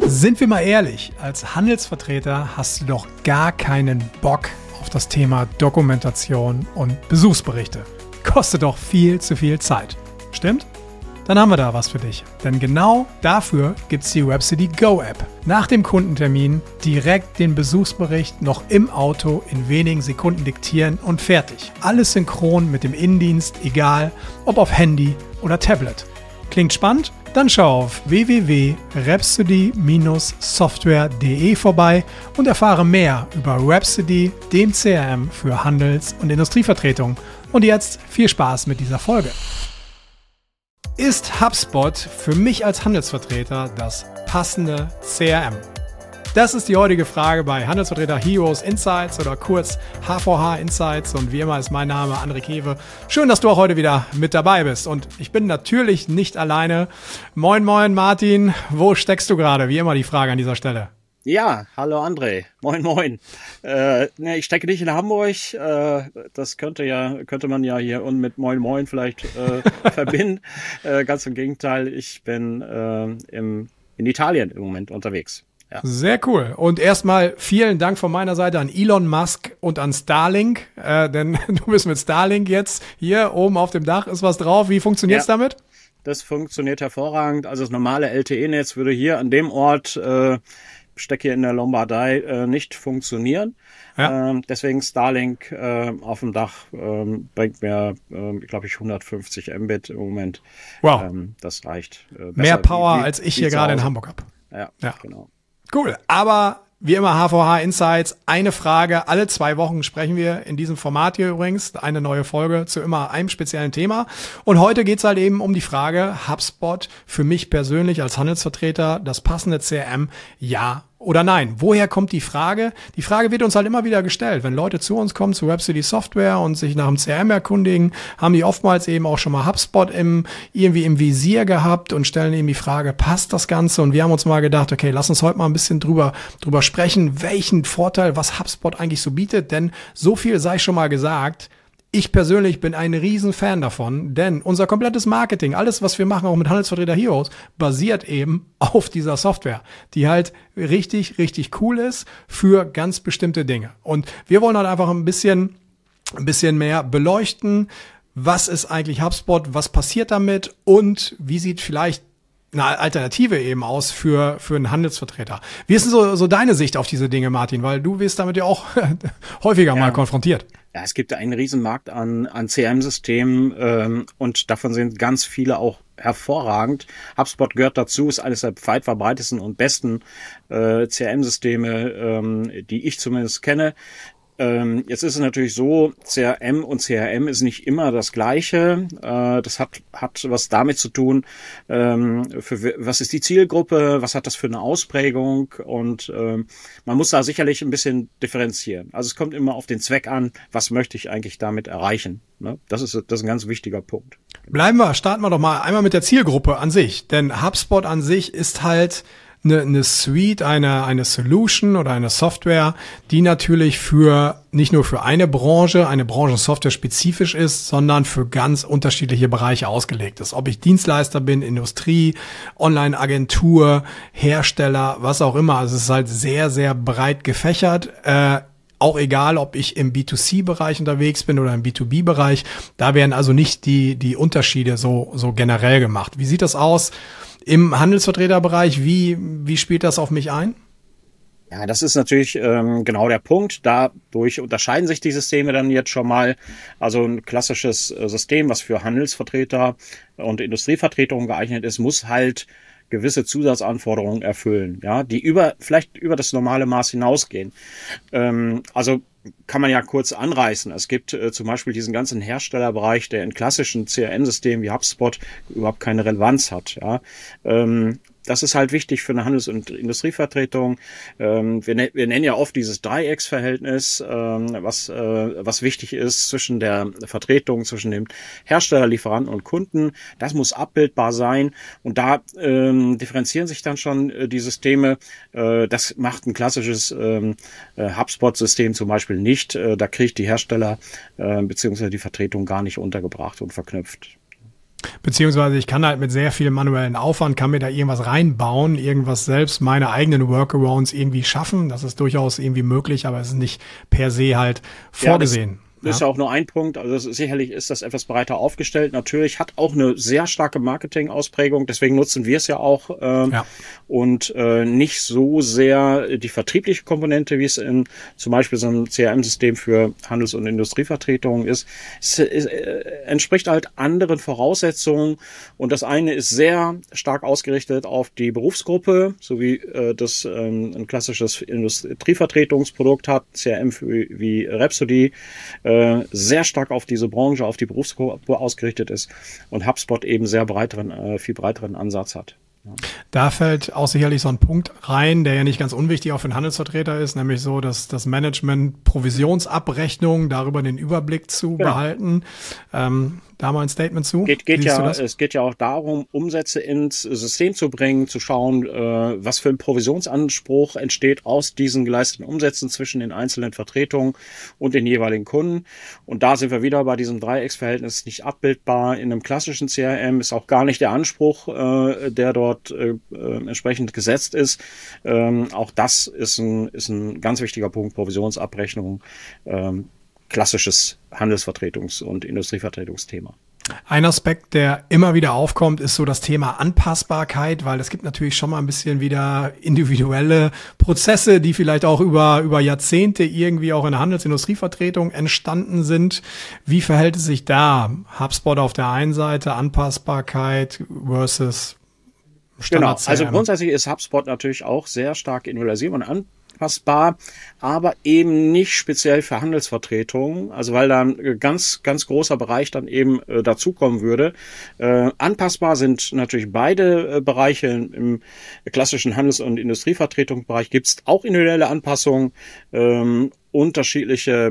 Sind wir mal ehrlich, als Handelsvertreter hast du doch gar keinen Bock auf das Thema Dokumentation und Besuchsberichte. Kostet doch viel zu viel Zeit. Stimmt? Dann haben wir da was für dich. Denn genau dafür gibt's die Rhapsody Go App. Nach dem Kundentermin direkt den Besuchsbericht noch im Auto in wenigen Sekunden diktieren und fertig. Alles synchron mit dem Innendienst, egal ob auf Handy oder Tablet. Klingt spannend? Dann schau auf www.rhapsody-software.de vorbei und erfahre mehr über Rhapsody, dem CRM für Handels- und Industrievertretung. Und jetzt viel Spaß mit dieser Folge. Ist HubSpot für mich als Handelsvertreter das passende CRM? Das ist die heutige Frage bei Handelsvertreter Heroes Insights oder kurz HVH Insights, und wie immer ist mein Name André Kewe. Schön, dass du auch heute wieder mit dabei bist, und ich bin natürlich nicht alleine. Moin moin Martin, wo steckst du gerade? Wie immer die Frage an dieser Stelle. Ja, hallo André, moin moin. Ich stecke nicht in Hamburg, das könnte man ja hier und mit moin moin vielleicht verbinden. Ganz im Gegenteil, ich bin in Italien im Moment unterwegs. Ja. Sehr cool. Und erstmal vielen Dank von meiner Seite an Elon Musk und an Starlink, denn du bist mit Starlink jetzt hier oben auf dem Dach, ist was drauf. Wie funktioniert's damit? Das funktioniert hervorragend. Also das normale LTE-Netz würde hier an dem Ort, stecke hier in der Lombardei, nicht funktionieren. Ja. Deswegen Starlink auf dem Dach bringt mir, glaube ich, 150 Mbit im Moment. Wow. Das reicht. Mehr Power, als ich hier gerade in Hamburg habe. Ja, genau. Cool, aber wie immer HVH Insights, eine Frage, alle 2 Wochen sprechen wir in diesem Format hier übrigens, eine neue Folge zu immer einem speziellen Thema, und heute geht's halt eben um die Frage, HubSpot für mich persönlich als Handelsvertreter das passende CRM, ja oder nein? Woher kommt die Frage? Die Frage wird uns halt immer wieder gestellt. Wenn Leute zu uns kommen, zu Rhapsody Software, und sich nach dem CRM erkundigen, haben die oftmals eben auch schon mal HubSpot irgendwie im Visier gehabt und stellen eben die Frage, passt das Ganze? Und wir haben uns mal gedacht, okay, lass uns heute mal ein bisschen drüber sprechen, welchen Vorteil, was HubSpot eigentlich so bietet. Denn so viel sei schon mal gesagt, ich persönlich bin ein Riesenfan davon, denn unser komplettes Marketing, alles, was wir machen, auch mit Handelsvertreter Heroes, basiert eben auf dieser Software, die halt richtig, richtig cool ist für ganz bestimmte Dinge. Und wir wollen halt einfach ein bisschen mehr beleuchten, was ist eigentlich HubSpot, was passiert damit und wie sieht vielleicht eine Alternative eben aus für einen Handelsvertreter. Wie ist denn so deine Sicht auf diese Dinge, Martin? Weil du wirst damit ja auch häufiger mal konfrontiert. Ja, es gibt einen Riesenmarkt an CRM-Systemen und davon sind ganz viele auch hervorragend. HubSpot gehört dazu, ist eines der weit verbreitetsten und besten CRM-Systeme, die ich zumindest kenne. Jetzt ist es natürlich so, CRM und CRM ist nicht immer das Gleiche. Das hat was damit zu tun, was ist die Zielgruppe, was hat das für eine Ausprägung, und man muss da sicherlich ein bisschen differenzieren. Also es kommt immer auf den Zweck an, was möchte ich eigentlich damit erreichen. Ne? Das ist ein ganz wichtiger Punkt. Starten wir doch mal einmal mit der Zielgruppe an sich, denn HubSpot an sich ist halt eine Suite, eine Solution oder eine Software, die natürlich nicht nur für eine Branchensoftware spezifisch ist, sondern für ganz unterschiedliche Bereiche ausgelegt ist. Ob ich Dienstleister bin, Industrie, Online-Agentur, Hersteller, was auch immer. Also es ist halt sehr, sehr breit gefächert. Auch egal, ob ich im B2C-Bereich unterwegs bin oder im B2B-Bereich. Da werden also nicht die Unterschiede so generell gemacht. Wie sieht das aus im Handelsvertreterbereich? Wie spielt das auf mich ein? Ja, das ist natürlich genau der Punkt. Dadurch unterscheiden sich die Systeme dann jetzt schon mal. Also ein klassisches System, was für Handelsvertreter und Industrievertretungen geeignet ist, muss halt gewisse Zusatzanforderungen erfüllen, ja, die vielleicht über das normale Maß hinausgehen. Also kann man ja kurz anreißen. Es gibt zum Beispiel diesen ganzen Herstellerbereich, der in klassischen CRM-Systemen wie HubSpot überhaupt keine Relevanz hat. Ja. Das ist halt wichtig für eine Handels- und Industrievertretung. Wir nennen ja oft dieses Dreiecksverhältnis, was wichtig ist zwischen der Vertretung, zwischen dem Hersteller, Lieferanten und Kunden. Das muss abbildbar sein. Und da differenzieren sich dann schon die Systeme. Das macht ein klassisches HubSpot-System zum Beispiel nicht. Da kriegt die Hersteller bzw. die Vertretung gar nicht untergebracht und verknüpft. Beziehungsweise ich kann halt mit sehr viel manuellen Aufwand, kann mir da irgendwas reinbauen, irgendwas selbst, meine eigenen Workarounds irgendwie schaffen. Das ist durchaus irgendwie möglich, aber es ist nicht per se halt vorgesehen. Das ist ja auch nur ein Punkt. Also sicherlich ist das etwas breiter aufgestellt. Natürlich hat auch eine sehr starke Marketing-Ausprägung. Deswegen nutzen wir es ja auch. Und nicht so sehr die vertriebliche Komponente, wie es in zum Beispiel so einem CRM-System für Handels- und Industrievertretungen ist. Es entspricht halt anderen Voraussetzungen. Und das eine ist sehr stark ausgerichtet auf die Berufsgruppe, so wie das ein klassisches Industrievertretungsprodukt hat, CRM wie Rhapsody, sehr stark auf diese Branche, auf die Berufsgruppe ausgerichtet ist und HubSpot eben viel breiteren Ansatz hat. Ja. Da fällt auch sicherlich so ein Punkt rein, der ja nicht ganz unwichtig auch für einen Handelsvertreter ist, nämlich so, dass das Management Provisionsabrechnung, darüber den Überblick zu behalten. Da mal ein Statement zu. Es geht ja auch darum, Umsätze ins System zu bringen, zu schauen, was für ein Provisionsanspruch entsteht aus diesen geleisteten Umsätzen zwischen den einzelnen Vertretungen und den jeweiligen Kunden. Und da sind wir wieder bei diesem Dreiecksverhältnis nicht abbildbar. In einem klassischen CRM ist auch gar nicht der Anspruch, der dort entsprechend gesetzt ist. Auch das ist ein ganz wichtiger Punkt, Provisionsabrechnung. Klassisches Handelsvertretungs- und Industrievertretungsthema. Ein Aspekt, der immer wieder aufkommt, ist so das Thema Anpassbarkeit, weil es gibt natürlich schon mal ein bisschen wieder individuelle Prozesse, die vielleicht auch über Jahrzehnte irgendwie auch in der Handels-Industrievertretung entstanden sind. Wie verhält es sich da? HubSpot auf der einen Seite, Anpassbarkeit versus Standard CRM. Also grundsätzlich ist HubSpot natürlich auch sehr stark individualisierbar und anpassbar, aber eben nicht speziell für Handelsvertretungen, also weil da ein ganz, ganz großer Bereich dann eben dazukommen würde. Anpassbar sind natürlich beide Bereiche. Im klassischen Handels- und Industrievertretungsbereich gibt es auch individuelle Anpassungen, unterschiedliche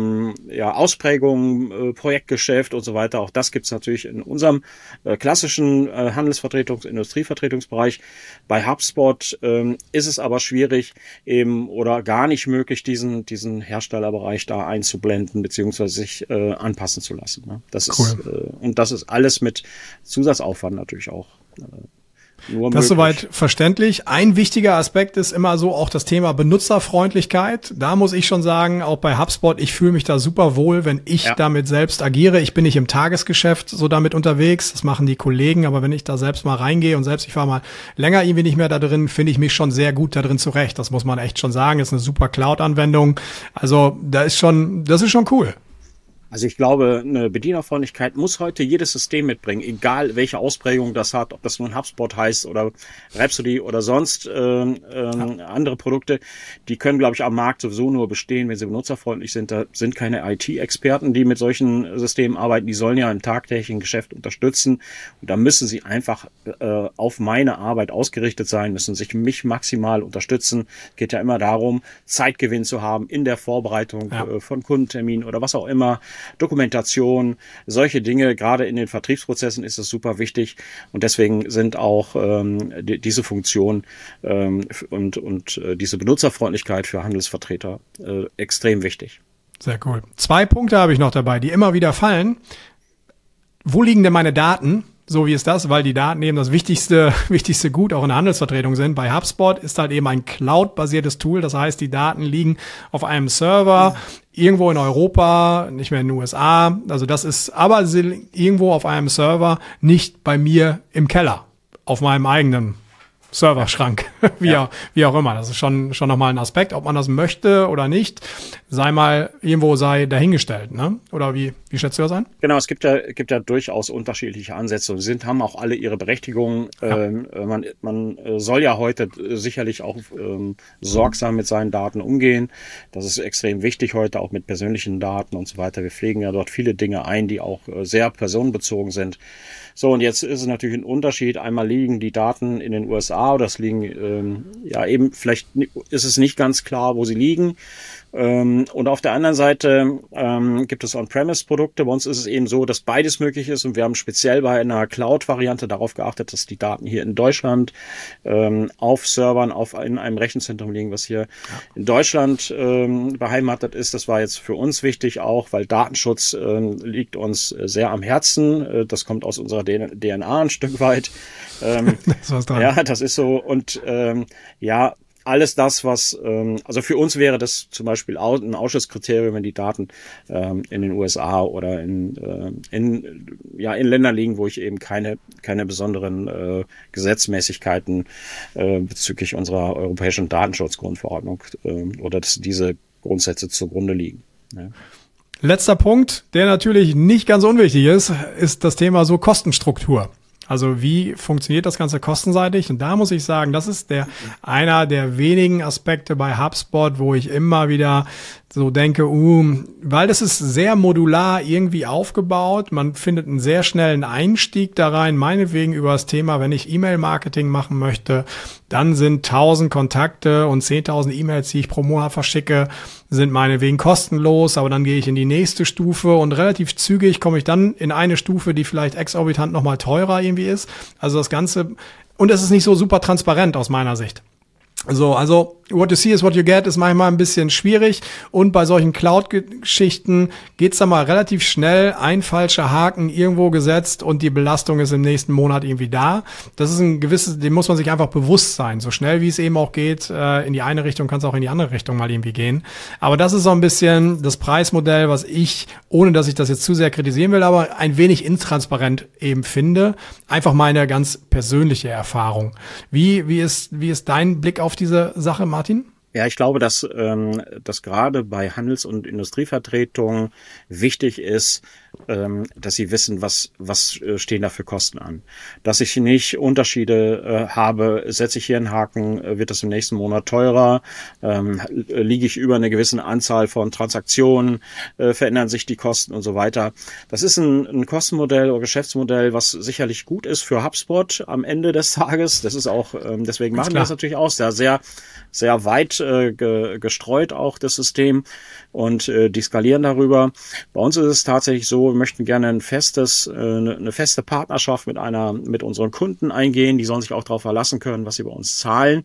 Ausprägungen, Projektgeschäft und so weiter. Auch das gibt's natürlich in unserem klassischen Handelsvertretungs-, Industrievertretungsbereich. Bei HubSpot ist es aber schwierig eben oder gar nicht möglich, diesen Herstellerbereich da einzublenden beziehungsweise sich anpassen zu lassen. Ne? Das ist und das ist alles mit Zusatzaufwand natürlich auch. Das ist soweit verständlich. Ein wichtiger Aspekt ist immer so auch das Thema Benutzerfreundlichkeit. Da muss ich schon sagen, auch bei HubSpot, ich fühle mich da super wohl, wenn ich damit selbst agiere. Ich bin nicht im Tagesgeschäft so damit unterwegs. Das machen die Kollegen. Aber wenn ich da selbst mal reingehe und selbst ich war mal länger irgendwie nicht mehr da drin, finde ich mich schon sehr gut da drin zurecht. Das muss man echt schon sagen. Das ist eine super Cloud-Anwendung. Also das ist schon cool. Also ich glaube, eine Bedienerfreundlichkeit muss heute jedes System mitbringen, egal welche Ausprägung das hat, ob das nun HubSpot heißt oder Rhapsody oder sonst andere Produkte. Die können, glaube ich, am Markt sowieso nur bestehen, wenn sie benutzerfreundlich sind. Da sind keine IT-Experten, die mit solchen Systemen arbeiten. Die sollen ja im tagtäglichen Geschäft unterstützen. Und da müssen sie einfach auf meine Arbeit ausgerichtet sein, müssen sich mich maximal unterstützen. Es geht ja immer darum, Zeitgewinn zu haben in der Vorbereitung von Kundenterminen oder was auch immer. Dokumentation, solche Dinge, gerade in den Vertriebsprozessen ist es super wichtig und deswegen sind auch diese Funktion und diese Benutzerfreundlichkeit für Handelsvertreter extrem wichtig. Sehr cool. 2 Punkte habe ich noch dabei, die immer wieder fallen. Wo liegen denn meine Daten? So wie ist das, weil die Daten eben das wichtigste Gut auch in der Handelsvertretung sind. Bei HubSpot ist halt eben ein Cloud-basiertes Tool. Das heißt, die Daten liegen auf einem Server irgendwo in Europa, nicht mehr in den USA. Also das ist, aber sie liegen irgendwo auf einem Server, nicht bei mir im Keller, auf meinem eigenen Serverschrank, wie auch immer. Das ist schon nochmal ein Aspekt, ob man das möchte oder nicht, sei dahingestellt, ne? Oder wie schätzt du das ein? Genau, es gibt ja durchaus unterschiedliche Ansätze. Haben auch alle ihre Berechtigung. Ja. Man soll ja heute sicherlich auch sorgsam mit seinen Daten umgehen. Das ist extrem wichtig heute, auch mit persönlichen Daten und so weiter. Wir pflegen ja dort viele Dinge ein, die auch sehr personenbezogen sind. So, und jetzt ist es natürlich ein Unterschied. Einmal liegen die Daten in den USA oder es liegen, vielleicht ist es nicht ganz klar, wo sie liegen. Und auf der anderen Seite gibt es On-Premise-Produkte. Bei uns ist es eben so, dass beides möglich ist und wir haben speziell bei einer Cloud-Variante darauf geachtet, dass die Daten hier in Deutschland auf Servern in einem Rechenzentrum liegen, was hier in Deutschland beheimatet ist. Das war jetzt für uns wichtig auch, weil Datenschutz liegt uns sehr am Herzen. Das kommt aus unserer DNA ein Stück weit. Ja, das ist so. Und alles das, was, also für uns wäre das zum Beispiel ein Ausschlusskriterium, wenn die Daten in den USA oder in Ländern liegen, wo ich eben keine besonderen Gesetzmäßigkeiten bezüglich unserer europäischen Datenschutzgrundverordnung oder dass diese Grundsätze zugrunde liegen. Ja. Letzter Punkt, der natürlich nicht ganz unwichtig ist das Thema so Kostenstruktur. Also wie funktioniert das Ganze kostenseitig? Und da muss ich sagen, das ist einer der wenigen Aspekte bei HubSpot, wo ich immer wieder so denke, weil das ist sehr modular irgendwie aufgebaut. Man findet einen sehr schnellen Einstieg da rein, meinetwegen über das Thema, wenn ich E-Mail-Marketing machen möchte, dann sind 1000 Kontakte und 10.000 E-Mails, die ich pro Monat verschicke, sind meinetwegen kostenlos, aber dann gehe ich in die nächste Stufe und relativ zügig komme ich dann in eine Stufe, die vielleicht exorbitant nochmal teurer irgendwie ist. Also das Ganze, und es ist nicht so super transparent aus meiner Sicht. So, also what you see is what you get ist manchmal ein bisschen schwierig und bei solchen Cloud-Geschichten geht's dann mal relativ schnell, ein falscher Haken irgendwo gesetzt und die Belastung ist im nächsten Monat irgendwie da. Das ist dem muss man sich einfach bewusst sein. So schnell wie es eben auch geht, in die eine Richtung kann es auch in die andere Richtung mal irgendwie gehen. Aber das ist so ein bisschen das Preismodell, was ich, ohne dass ich das jetzt zu sehr kritisieren will, aber ein wenig intransparent eben finde. Einfach meine ganz persönliche Erfahrung. Wie ist dein Blick auf diese Sache, Martin? Ja, ich glaube, dass gerade bei Handels- und Industrievertretungen wichtig ist, dass sie wissen, was stehen da für Kosten an. Dass ich nicht Unterschiede habe, setze ich hier einen Haken, wird das im nächsten Monat teurer, liege ich über eine gewisse Anzahl von Transaktionen, verändern sich die Kosten und so weiter. Das ist ein Kostenmodell oder Geschäftsmodell, was sicherlich gut ist für HubSpot am Ende des Tages. Das ist auch, deswegen machen wir das natürlich auch sehr, sehr weit gestreut auch das System und die skalieren darüber. Bei uns ist es tatsächlich so, wir möchten gerne eine feste Partnerschaft mit unseren Kunden eingehen. Die sollen sich auch darauf verlassen können, was sie bei uns zahlen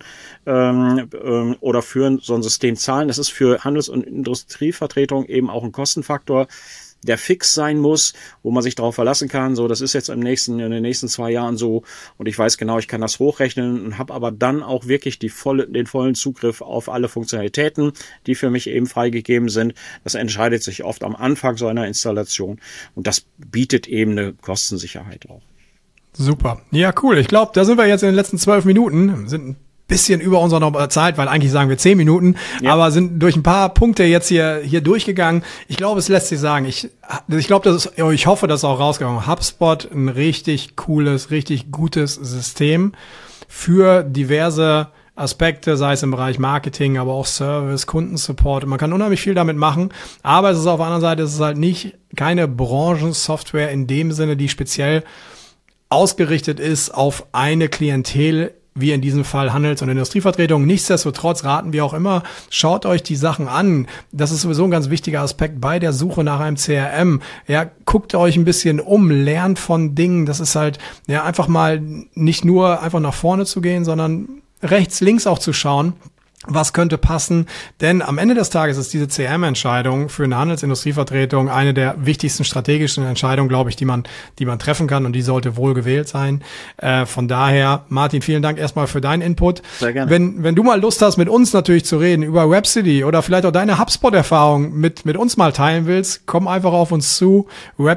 oder für so ein System zahlen. Das ist für Handels- und Industrievertretung eben auch ein Kostenfaktor, der fix sein muss, wo man sich darauf verlassen kann. So, das ist jetzt in den nächsten 2 Jahren so und ich weiß genau, ich kann das hochrechnen und habe aber dann auch wirklich den vollen Zugriff auf alle Funktionalitäten, die für mich eben freigegeben sind. Das entscheidet sich oft am Anfang so einer Installation und das bietet eben eine Kostensicherheit auch. Super. Ja, cool. Ich glaube, da sind wir jetzt in den letzten 12 Minuten, sind ein bisschen über unserer Zeit, weil eigentlich sagen wir 10 Minuten, aber sind durch ein paar Punkte jetzt hier durchgegangen. Ich glaube, es lässt sich sagen. Ich hoffe, das ist auch rausgegangen. HubSpot, ein richtig cooles, richtig gutes System für diverse Aspekte, sei es im Bereich Marketing, aber auch Service, Kundensupport. Man kann unheimlich viel damit machen, aber es ist auf der anderen Seite, es ist halt keine Branchensoftware in dem Sinne, die speziell ausgerichtet ist auf eine Klientel, wie in diesem Fall Handels- und Industrievertretungen. Nichtsdestotrotz raten wir auch immer, schaut euch die Sachen an. Das ist sowieso ein ganz wichtiger Aspekt bei der Suche nach einem CRM. Ja, guckt euch ein bisschen um, lernt von Dingen. Das ist halt, ja, einfach mal nicht nur einfach nach vorne zu gehen, sondern rechts, links auch zu schauen. Was könnte passen? Denn am Ende des Tages ist diese CRM-Entscheidung für eine Handelsindustrievertretung eine der wichtigsten strategischen Entscheidungen, glaube ich, die man treffen kann und die sollte wohl gewählt sein. Von daher, Martin, vielen Dank erstmal für deinen Input. Sehr gerne. Wenn du mal Lust hast, mit uns natürlich zu reden über Rhapsody oder vielleicht auch deine HubSpot-Erfahrung mit uns mal teilen willst, komm einfach auf uns zu,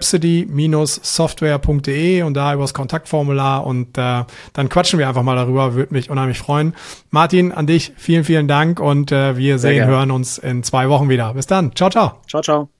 rhapsody-software.de und da über das Kontaktformular und dann quatschen wir einfach mal darüber, würde mich unheimlich freuen. Martin, an dich vielen Dank und wir hören uns in 2 Wochen wieder. Bis dann. Ciao, ciao. Ciao, ciao.